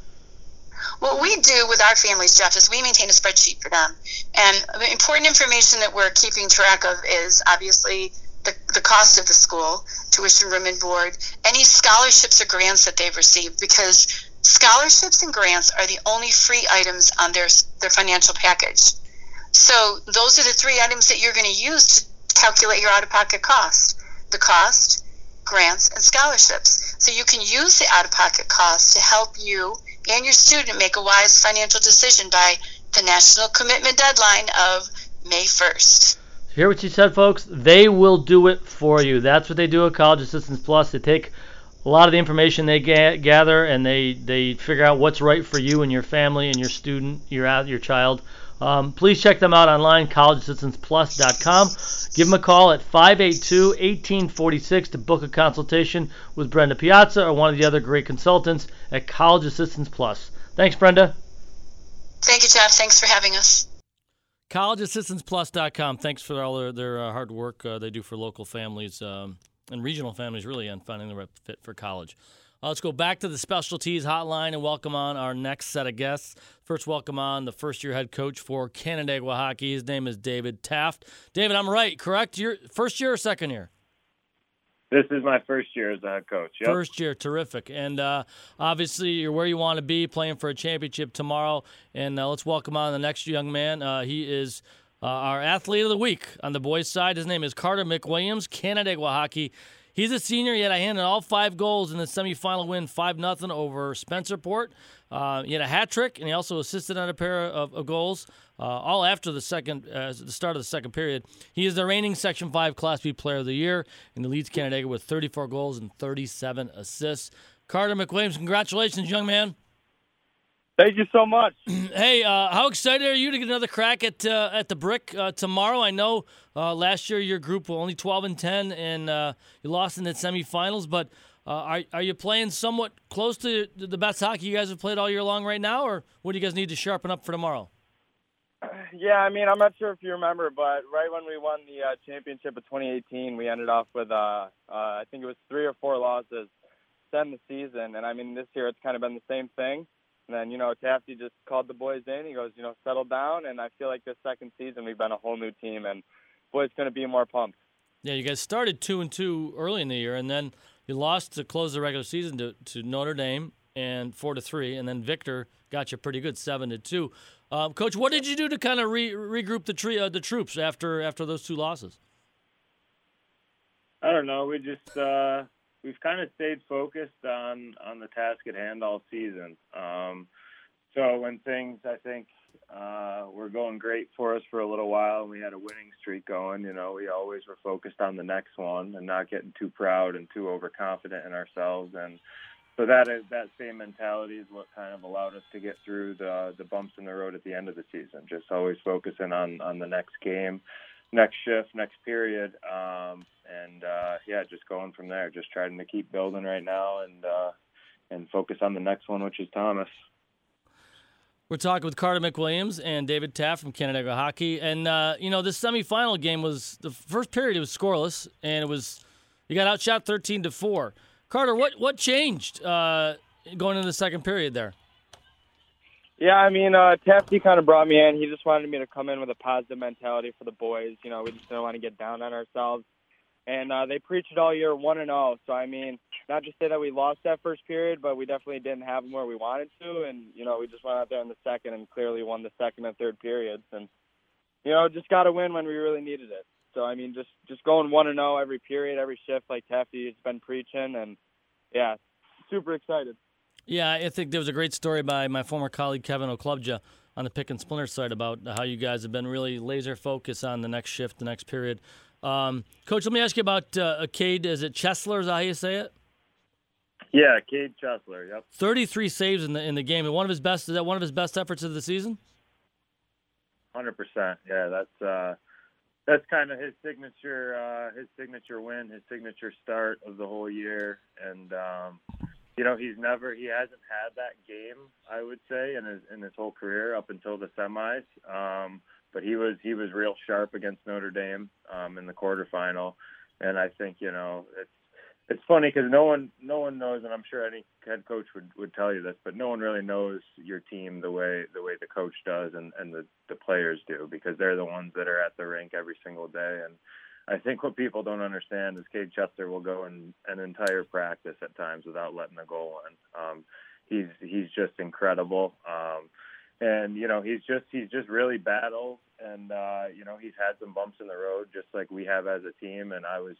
[SPEAKER 2] What we do with our families, Jeff, is we maintain a spreadsheet for them. And the important information that we're keeping track of is obviously the cost of the school, tuition, room, and board, any scholarships or grants that they've received, because scholarships and grants are the only free items on their financial package. So those are the 3 items that you're going to use to calculate your out-of-pocket cost. The cost, grants, and scholarships. So you can use the out-of-pocket cost to help you and your student make a wise financial decision by the national commitment deadline of May 1st.
[SPEAKER 9] Hear what she said, folks? They will do it for you. That's what they do at College Assistance Plus. They take a lot of the information they gather and they figure out what's right for you and your family and your student, your child. Please check them out online, collegeassistanceplus.com. Give them a call at 582-1846 to book a consultation with Brenda Piazza or one of the other great consultants at College Assistance Plus. Thanks, Brenda.
[SPEAKER 2] Thank you, Jeff. Thanks for having us.
[SPEAKER 9] CollegeAssistancePlus.com. Thanks for all their hard work they do for local families and regional families, really, on finding the right fit for college. Let's go back to the specialties hotline and welcome on our next set of guests. First, welcome on the first-year head coach for Canandaigua Hockey. His name is David Taft. David, I'm right, correct? Your first year or second year?
[SPEAKER 3] This is my first year as a head coach. Yep.
[SPEAKER 9] First year, terrific. And obviously, you're where you want to be, playing for a championship tomorrow. And let's welcome on the next young man. He is our athlete of the week on the boys' side. His name is Carter McWilliams, Canandaigua Hockey. He's a senior, yet I handed all 5 goals in the semifinal win, 5-0 over Spencerport. He had a hat trick, and he also assisted on a pair of goals, all after the start of the second period. He is the reigning Section 5 Class B Player of the Year, and he leads Canandaigua with 34 goals and 37 assists. Carter McWilliams, congratulations, young man.
[SPEAKER 3] Thank you so much.
[SPEAKER 9] Hey, how excited are you to get another crack at the Brick tomorrow? I know last year your group were only 12-10, and you lost in the semifinals. But are you playing somewhat close to the best hockey you guys have played all year long right now, or what do you guys need to sharpen up for tomorrow?
[SPEAKER 3] Yeah, I mean, I'm not sure if you remember, but right when we won the championship of 2018, we ended off with I think it was 3 or 4 losses to end the season. And I mean, this year it's kind of been the same thing. And then, Tafty just called the boys in. He goes, settle down. And I feel like this second season we've been a whole new team, and boys going to be more pumped.
[SPEAKER 9] Yeah, you guys started 2-2 early in the year, and then you lost to close the regular season to Notre Dame and 4-3, and then Victor got you pretty good 7-2. Coach, what did you do to kind of regroup the troops after those 2 losses?
[SPEAKER 3] I don't know. We just we've kind of stayed focused on the task at hand all season. So when things, I think, were going great for us for a little while and we had a winning streak going, we always were focused on the next one and not getting too proud and too overconfident in ourselves. And so that same mentality is what kind of allowed us to get through the bumps in the road at the end of the season, just always focusing on the next game, next shift, next period. Just going from there, just trying to keep building right now and focus on the next one, which is Thomas.
[SPEAKER 9] We're talking with Carter McWilliams and David Taft from Canandaigua Hockey. And, this semifinal game was, the first period it was scoreless, and you got outshot 13-4. Carter, what changed going into the second period there?
[SPEAKER 3] Yeah, I mean, Tafty kind of brought me in. He just wanted me to come in with a positive mentality for the boys. We just didn't want to get down on ourselves. And they preached it all year, 1-0. So, I mean, not to say that we lost that first period, but we definitely didn't have them where we wanted to. And, we just went out there in the second and clearly won the second and third periods. And, just got to win when we really needed it. So, I mean, just going 1-0 every period, every shift like Tafty has been preaching. And, yeah, super excited.
[SPEAKER 9] Yeah, I think there was a great story by my former colleague Kevin O'Klubja on the Pick and Splinter side about how you guys have been really laser focused on the next shift, the next period. Coach, let me ask you about Cade. Is it Chesler? Is that how you say it?
[SPEAKER 3] Yeah, Cade Chesler. Yep. 33
[SPEAKER 9] saves in the game. And is that one of his best efforts of the season?
[SPEAKER 3] 100%. Yeah, that's kind of his signature win, his signature start of the whole year, and he hasn't had that game, I would say, in his whole career up until the semis. But he was real sharp against Notre Dame in the quarterfinal, and I think it's funny because no one knows, and I'm sure any head coach would tell you this, but no one really knows your team the way the coach does and the players do, because they're the ones that are at the rink every single day. And I think what people don't understand is Cade Chesler will go in an entire practice at times without letting a goal in. He's just incredible. And he's just really battled, and he's had some bumps in the road just like we have as a team. And I was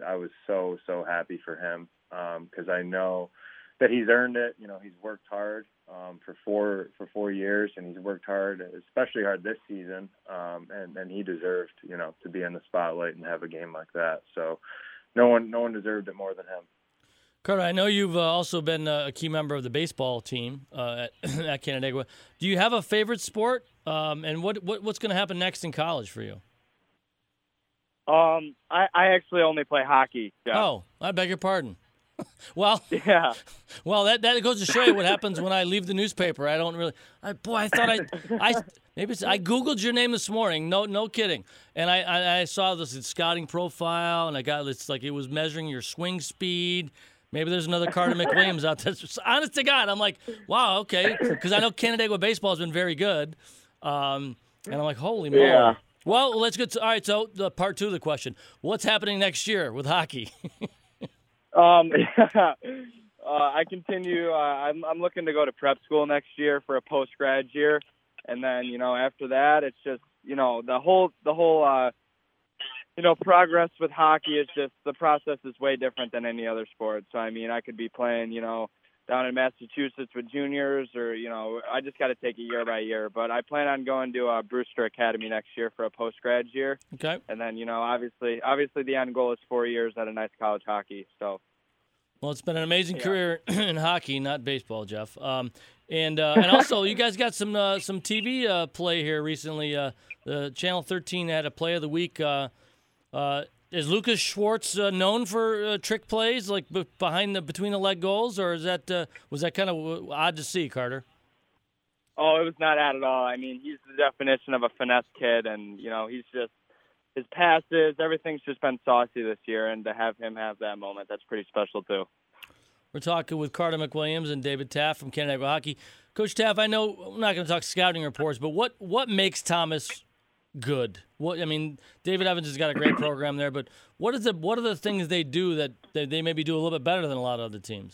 [SPEAKER 3] so happy for him because I know that he's earned it. He's worked hard for 4 years, and he's worked hard, especially hard this season. And he deserved to be in the spotlight and have a game like that. So no one deserved it more than him.
[SPEAKER 9] Carter, I know you've also been a key member of the baseball team at Canandaigua. Do you have a favorite sport? And what's going to happen next in college for you?
[SPEAKER 3] I actually only play hockey. Jeff.
[SPEAKER 9] Oh, I beg your pardon. Well,
[SPEAKER 3] yeah.
[SPEAKER 9] Well, that goes to show you what happens when I leave the newspaper. I don't really. I thought Maybe I Googled your name this morning. No kidding. And I saw this scouting profile, and I got it's like it was measuring your swing speed. Maybe there's another Carter McWilliams out there. Honest to God, I'm like, wow, okay. Because I know Canandaigua baseball has been very good. And I'm like, holy moly.
[SPEAKER 4] Yeah.
[SPEAKER 9] Well, let's get to, all right, so the part 2 of the question. What's happening next year with hockey?
[SPEAKER 4] I continue. I'm looking to go to prep school next year for a post-grad year. And then, after that, it's just, the whole progress with hockey is just the process is way different than any other sport. So, I mean, I could be playing, down in Massachusetts with juniors or, I just got to take it year by year. But I plan on going to Brewster Academy next year for a post-grad year.
[SPEAKER 9] Okay.
[SPEAKER 4] And then, obviously the end goal is 4 years at a nice college hockey. So.
[SPEAKER 9] Well, it's been an amazing career in hockey, not baseball, Jeff. And also, you guys got some TV play here recently. The Channel 13 had a Play of the Week. Is Lucas Schwartz known for trick plays, like between the leg goals, or was that kind of odd to see, Carter?
[SPEAKER 4] Oh, it was not odd at all. I mean, he's the definition of a finesse kid, and he's just his passes, everything's just been saucy this year, and to have him have that moment, that's pretty special too.
[SPEAKER 9] We're talking with Carter McWilliams and David Taft from Canandaigua Hockey. Coach Taft, I know I'm not going to talk scouting reports, but what makes Thomas good? David Evans has got a great program there, but what are the things they do that they maybe do a little bit better than a lot of other teams?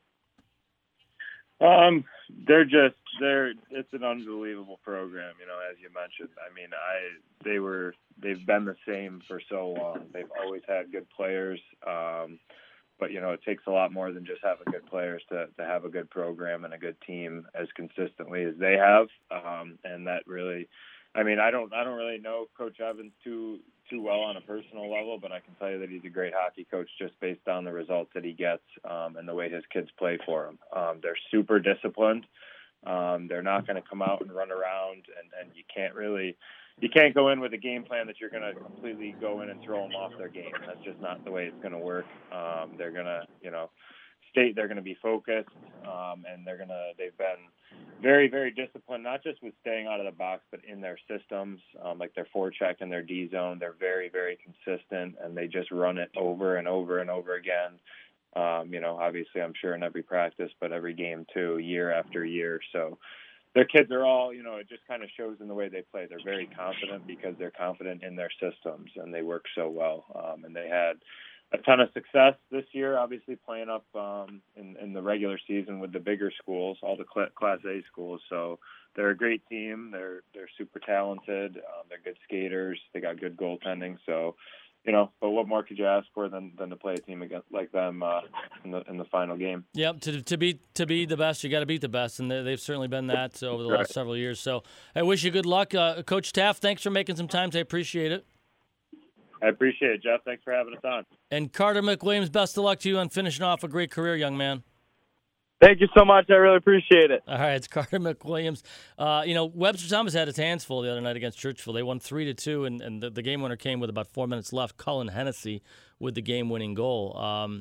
[SPEAKER 3] It's an unbelievable program, as you mentioned. I mean, they've been the same for so long. They've always had good players. But, it takes a lot more than just having good players to have a good program and a good team as consistently as they have. And that really, I don't really know Coach Evans too well on a personal level, but I can tell you that he's a great hockey coach just based on the results that he gets and the way his kids play for him. They're super disciplined. They're not going to come out and run around, and you can't go in with a game plan that you're going to completely go in and throw them off their game. That's just not the way it's going to work. They're going to, they're going to be focused, and they've been very, very disciplined, not just with staying out of the box, but in their systems, like their forecheck and their D zone. They're very, very consistent, and they just run it over and over and over again. Obviously I'm sure in every practice, but every game too, year after year. So their kids are all, it just kind of shows in the way they play. They're very confident because they're confident in their systems, and they work so well. And they had a ton of success this year, obviously playing up in the regular season with the bigger schools, all the Class A schools. So they're a great team. They're super talented. They're good skaters. They got good goaltending. So, but what more could you ask for than to play a team against like them in the final game?
[SPEAKER 9] Yep, to be the best, you got to beat the best, and they've certainly been that over the last several years. So I wish you good luck, Coach Taft. Thanks for making some time. I appreciate it.
[SPEAKER 3] I appreciate it, Jeff. Thanks for having us on.
[SPEAKER 9] And Carter McWilliams, best of luck to you on finishing off a great career, young man.
[SPEAKER 4] Thank you so much. I really appreciate it.
[SPEAKER 9] All right, it's Carter McWilliams. Webster Thomas had his hands full the other night against Churchville. They won 3-2, and the game winner came with about 4 minutes left. Cullen Hennessy with the game-winning goal.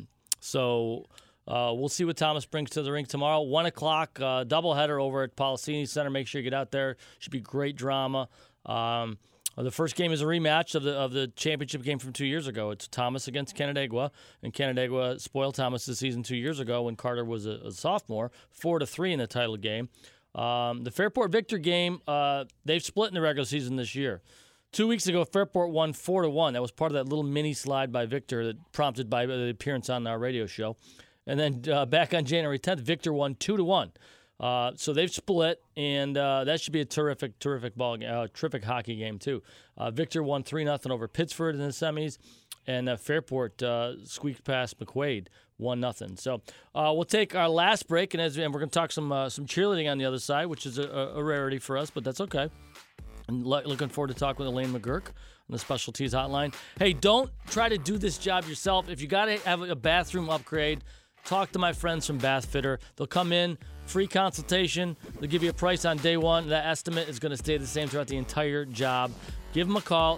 [SPEAKER 9] So we'll see what Thomas brings to the rink tomorrow. 1 o'clock, doubleheader over at Policini Center. Make sure you get out there. Should be great drama. The first game is a rematch of the championship game from 2 years ago. It's Thomas against Canandaigua, and Canandaigua spoiled Thomas this season 2 years ago when Carter was a sophomore, 4-3 in the title game. The Fairport Victor game, they've split in the regular season this year. 2 weeks ago, Fairport won 4-1. That was part of that little mini slide by Victor that prompted by the appearance on our radio show. And then back on January 10th, Victor won 2-1. So they've split, and that should be a terrific ball game, terrific hockey game too. Victor won 3-0 over Pittsford in the semis, and Fairport squeaked past McQuaid 1-0. So we'll take our last break, and we're going to talk some cheerleading on the other side, which is a rarity for us, but that's okay. And looking forward to talking with Elaine McGurk on the Specialties Hotline. Hey, don't try to do this job yourself. If you got to have a bathroom upgrade, talk to my friends from Bath Fitter. They'll come in, free consultation. They'll give you a price on day one. That estimate is going to stay the same throughout the entire job. Give them a call,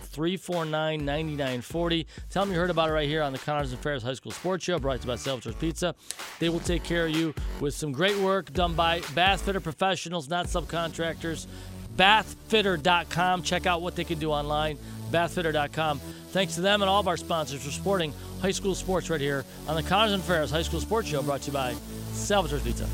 [SPEAKER 9] 349-9940. Tell them you heard about it right here on the Connors and Ferris High School Sports Show, brought to you by Salvatore's Pizza. They will take care of you with some great work done by Bath Fitter professionals, not subcontractors. bathfitter.com. Check out what they can do online, bathfitter.com. Thanks to them and all of our sponsors for supporting high school sports right here on the Connors and Ferris High School Sports Show, brought to you by Salvatore's Pizza.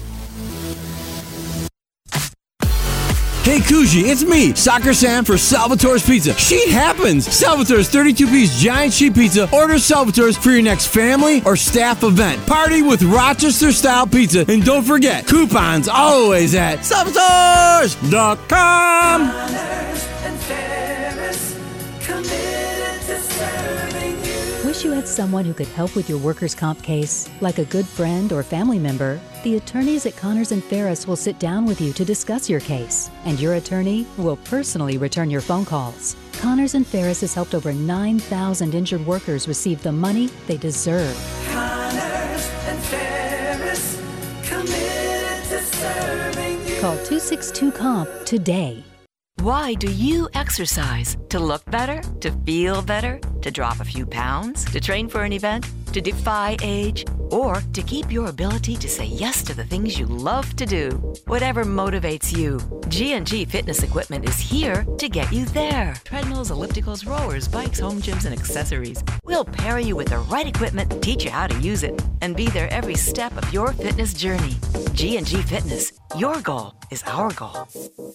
[SPEAKER 7] Hey Coogee, it's me, Soccer Sam for Salvatore's Pizza. Sheet happens! Salvatore's 32-piece giant sheet pizza. Order Salvatore's for your next family or staff event. Party with Rochester-style pizza. And don't forget, coupons always at salvatores.com.
[SPEAKER 13] Connors and Ferris, committed to serving you.
[SPEAKER 14] Wish you had someone who could help with your workers' comp case? Like a good friend or family member, the attorneys at Connors and Ferris will sit down with you to discuss your case, and your attorney will personally return your phone calls. Connors and Ferris has helped over 9,000 injured workers receive the money they deserve.
[SPEAKER 13] Connors and Ferris, committed to serving you.
[SPEAKER 14] Call 262-COMP today.
[SPEAKER 15] Why do you exercise? To look better? To feel better? To drop a few pounds? To train for an event? To defy age? Or to keep your ability to say yes to the things you love to do? Whatever motivates you, G&G Fitness Equipment is here to get you there. Treadmills, ellipticals, rowers, bikes, home gyms, and accessories. We'll pair you with the right equipment, teach you how to use it, and be there every step of your fitness journey. G&G Fitness. Your goal is our goal.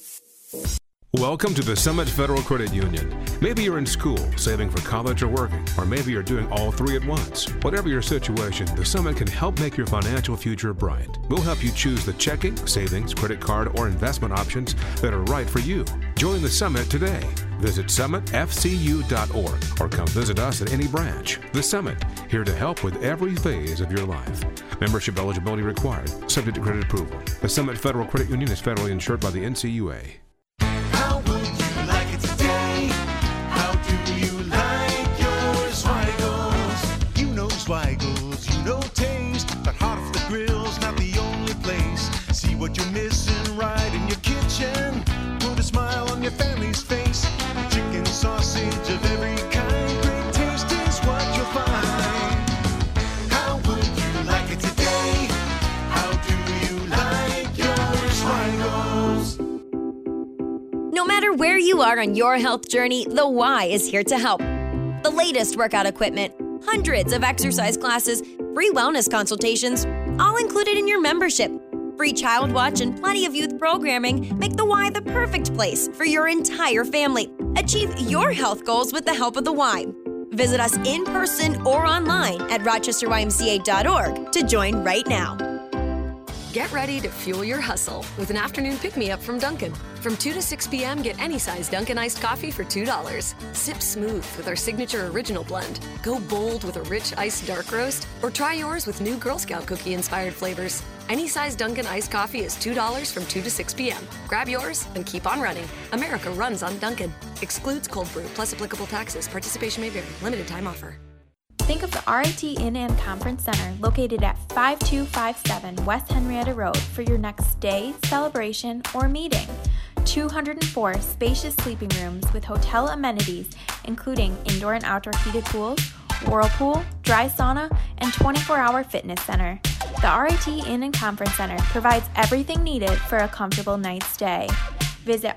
[SPEAKER 5] Welcome to the Summit Federal Credit Union. Maybe you're in school, saving for college or working, or maybe you're doing all three at once. Whatever your situation, the Summit can help make your financial future bright. We'll help you choose the checking, savings, credit card, or investment options that are right for you. Join the Summit today. Visit summitfcu.org or come visit us at any branch. The Summit, here to help with every phase of your life. Membership eligibility required, subject to credit approval. The Summit Federal Credit Union is federally insured by the NCUA.
[SPEAKER 13] How would you like it today? How do you like your Zweigels?
[SPEAKER 8] You know Zweigels, you know taste, but hot off the grill's not the only place. See what you're missing right in your kitchen. Put a smile on your family's face. Chicken sausage of every kind, great taste is what you'll find. How would you like it today? How do you like your Zweigels?
[SPEAKER 23] No matter where you are on your health journey, the Y is here to help. The latest workout equipment, hundreds of exercise classes, free wellness consultations, all included in your membership. Free child watch and plenty of youth programming make the Y the perfect place for your entire family. Achieve your health goals with the help of the Y. Visit us in person or online at rochesterymca.org to join right now.
[SPEAKER 24] Get ready to fuel your hustle with an afternoon pick-me-up from Dunkin'. From 2 to 6 p.m., get any size Dunkin' iced coffee for $2. Sip smooth with our signature original blend. Go bold with a rich iced dark roast, or try yours with new Girl Scout cookie-inspired flavors. Any size Dunkin' iced coffee is $2 from 2 to 6 p.m. Grab yours and keep on running. America runs on Dunkin'. Excludes cold brew plus applicable taxes. Participation may vary. Limited time offer.
[SPEAKER 18] Think of the RIT Inn and Conference Center located at 5257 West Henrietta Road for your next day, celebration, or meeting. 204 spacious sleeping rooms with hotel amenities including indoor and outdoor heated pools, whirlpool, dry sauna, and 24-hour fitness center. The RIT Inn and Conference Center provides everything needed for a comfortable night's stay. Visit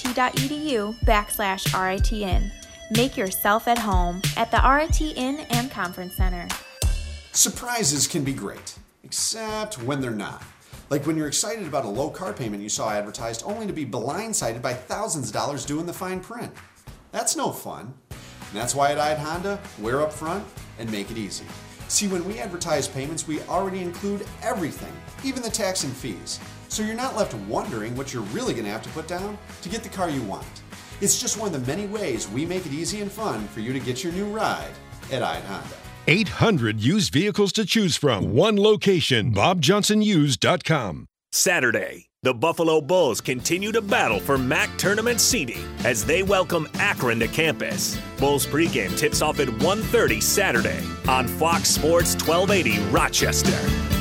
[SPEAKER 18] rit.edu/RITN. Make yourself at home at the RIT Inn and Conference Center.
[SPEAKER 19] Surprises can be great, except when they're not. Like when you're excited about a low car payment you saw advertised only to be blindsided by thousands of dollars due in the fine print. That's no fun. And that's why at Ide Honda, we're up front and make it easy. See, when we advertise payments, we already include everything, even the tax and fees. So you're not left wondering what you're really going to have to put down to get the car you want. It's just one of the many ways we make it easy and fun for you to get your new ride at Ide Honda.
[SPEAKER 21] 800 used vehicles to choose from. One location, BobJohnsonUsed.com.
[SPEAKER 6] Saturday, the Buffalo Bulls continue to battle for MAC tournament seeding as they welcome Akron to campus. Bulls pregame tips off at 1:30 Saturday on Fox Sports 1280 Rochester.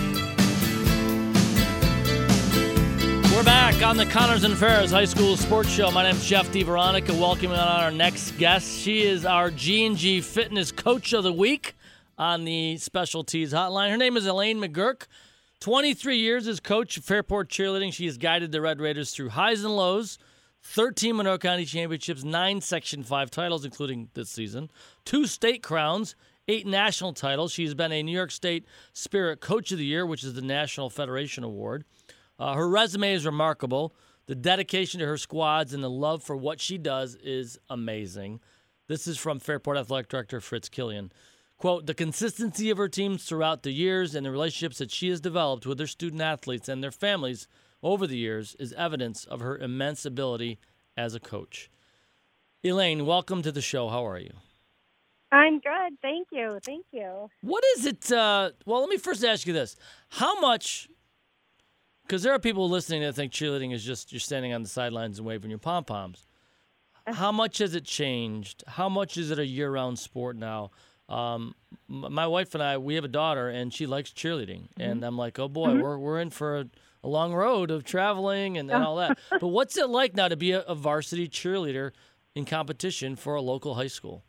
[SPEAKER 9] We're back on the Connors and Ferris High School Sports Show. My name's Jeff DeVeronica. Welcoming on our next guest. She is our G&G Fitness Coach of the Week on the Specialties Hotline. Her name is Elaine McGurk. 23 years as coach of Fairport Cheerleading. She has guided the Red Raiders through highs and lows, 13 Monroe County championships, 9 Section 5 titles, including this season, 2 state crowns, 8 national titles. She's been a New York State Spirit Coach of the Year, which is the National Federation Award. Her resume is remarkable. The dedication to her squads and the love for what she does is amazing. This is from Fairport Athletic Director Fritz Killian. Quote, the consistency of her teams throughout the years and the relationships that she has developed with her student athletes and their families over the years is evidence of her immense ability as a coach. Elaine, welcome to the show. How are you?
[SPEAKER 10] I'm good. Thank you. Thank you.
[SPEAKER 9] What is it? Well, let me first ask you this. How much, because there are people listening that think cheerleading is just you're standing on the sidelines and waving your pom-poms. How much has it changed? How much is it a year-round sport now? My wife and I, we have a daughter, and she likes cheerleading. And I'm like, oh, boy, we're in for a long road of traveling and all that. But what's it like now to be a varsity cheerleader in competition for a local high school?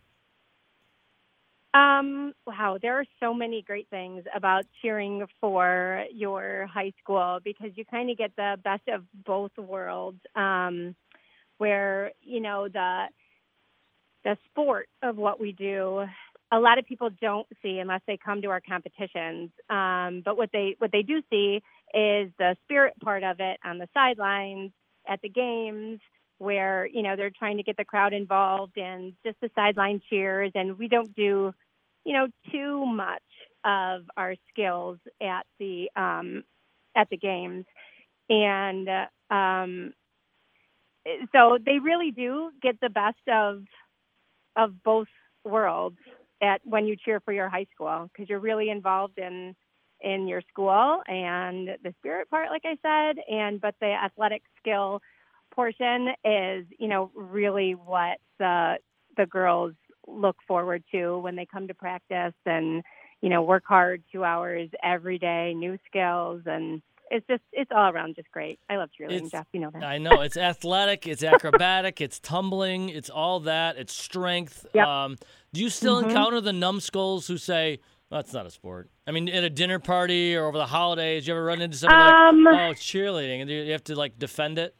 [SPEAKER 10] Wow, there are so many great things about cheering for your high school because you kind of get the best of both worlds, where, you know, the sport of what we do, a lot of people don't see unless they come to our competitions. But what they do see is the spirit part of it on the sidelines, at the games, where, you know, they're trying to get the crowd involved and just the sideline cheers. And we don't do, you know, too much of our skills at the games. And so they really do get the best of both worlds when you cheer for your high school, because you're really involved in your school and the spirit part, like I said, but the athletic skill portion is, you know, really what the girls look forward to when they come to practice and, you know, work hard 2 hours every day, new skills, and it's all around just great. I love cheerleading, Jeff. You know that.
[SPEAKER 9] I know. It's athletic, it's acrobatic, it's tumbling, it's all that, it's strength.
[SPEAKER 10] Yep.
[SPEAKER 9] Do you still encounter the numbskulls who say, well, that's not a sport? I mean, at a dinner party or over the holidays, you ever run into somebody like, oh, it's cheerleading, and you have to, like, defend it?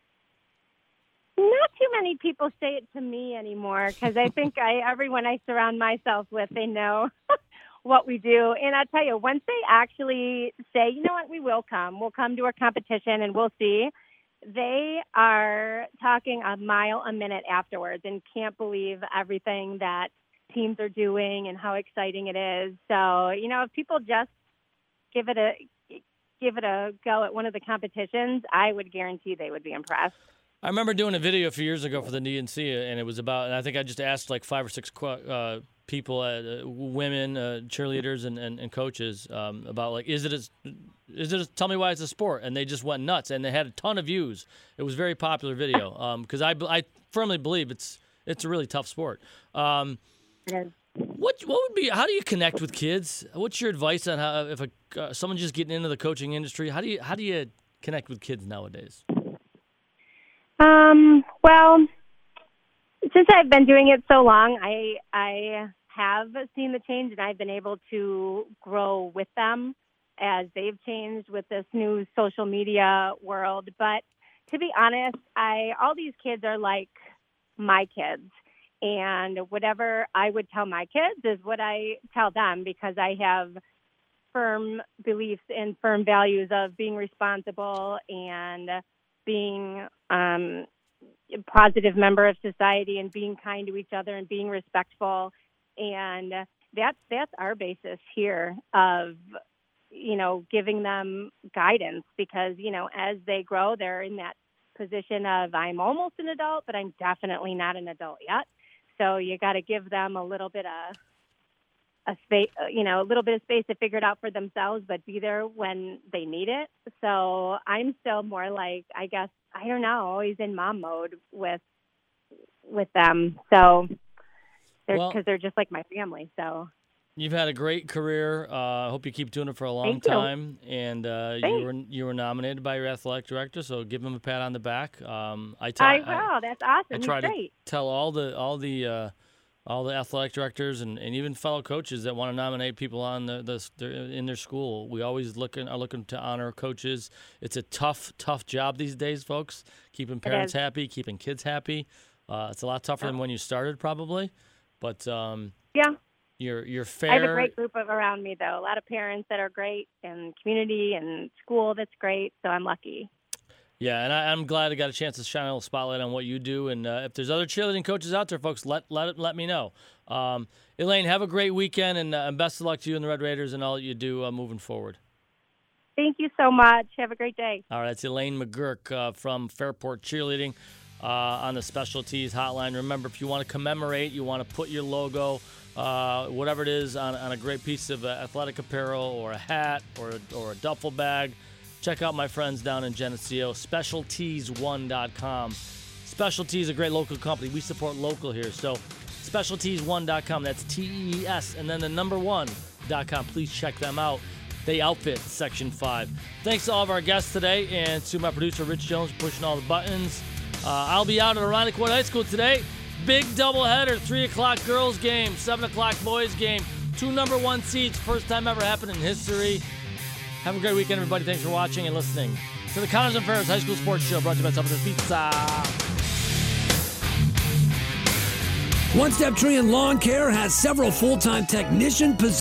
[SPEAKER 10] Not too many people say it to me anymore, because I think everyone I surround myself with, they know what we do. And I tell you, once they actually say, you know what, we'll come to a competition and we'll see, they are talking a mile a minute afterwards and can't believe everything that teams are doing and how exciting it is. So, you know, if people just give it a go at one of the competitions, I would guarantee they would be impressed.
[SPEAKER 9] I remember doing a video a few years ago for the DNC, and it was about, and I think I just asked like 5 or 6 people, women, cheerleaders and coaches, about like, tell me why it's a sport, and they just went nuts, and they had a ton of views. It was a very popular video, because I firmly believe it's a really tough sport. What would be, how do you connect with kids? What's your advice on how, if someone just getting into the coaching industry, how do you connect with kids nowadays?
[SPEAKER 10] Well, since I've been doing it so long, I have seen the change, and I've been able to grow with them as they've changed with this new social media world. But to be honest, all these kids are like my kids, and whatever I would tell my kids is what I tell them, because I have firm beliefs and firm values of being responsible and being a positive member of society and being kind to each other and being respectful. And that's our basis here of, you know, giving them guidance, because, you know, as they grow, they're in that position of, I'm almost an adult, but I'm definitely not an adult yet. So you got to give them a little bit of a space, you know, a little bit of space to figure it out for themselves, but be there when they need it. So I'm still more like, I guess, I don't know, always in mom mode with them. So because they're just like my family. So
[SPEAKER 9] you've had a great career. I hope you keep doing it for a long time. And you were nominated by your athletic director, so give him a pat on the back. I will. That's awesome.
[SPEAKER 10] I try to
[SPEAKER 9] tell all the all the athletic directors and even fellow coaches that want to nominate people on in their school. We always are looking to honor coaches. It's a tough job these days, folks. Keeping parents happy, keeping kids happy. It's a lot tougher than when you started, probably. But you're fair.
[SPEAKER 10] I have a great group around me, though. A lot of parents that are great, and community and school that's great. So I'm lucky.
[SPEAKER 9] Yeah, and I'm glad I got a chance to shine a little spotlight on what you do. And if there's other cheerleading coaches out there, folks, let me know. Elaine, have a great weekend, and best of luck to you and the Red Raiders and all that you do moving forward.
[SPEAKER 10] Thank you so much. Have a great day.
[SPEAKER 9] All right, that's Elaine McGurk from Fairport Cheerleading on the Specialties Hotline. Remember, if you want to commemorate, you want to put your logo, whatever it is, on a great piece of athletic apparel or a hat or a duffel bag, check out my friends down in Geneseo, specialties1.com. Specialties, a great local company. We support local here. So specialties1.com, that's TES, and then the number 1.com. Please check them out. They outfit Section 5. Thanks to all of our guests today and to my producer, Rich Jones, pushing all the buttons. I'll be out at Irondequoit High School today. Big doubleheader, 3 o'clock girls game, 7 o'clock boys game. 2 number 1 seeds, first time ever happened in history. Have a great weekend, everybody. Thanks for watching and listening to the Connors and Ferris High School Sports Show, brought to you by Salvatore's Pizza.
[SPEAKER 11] One Step Tree and Lawn Care has several full-time technician positions.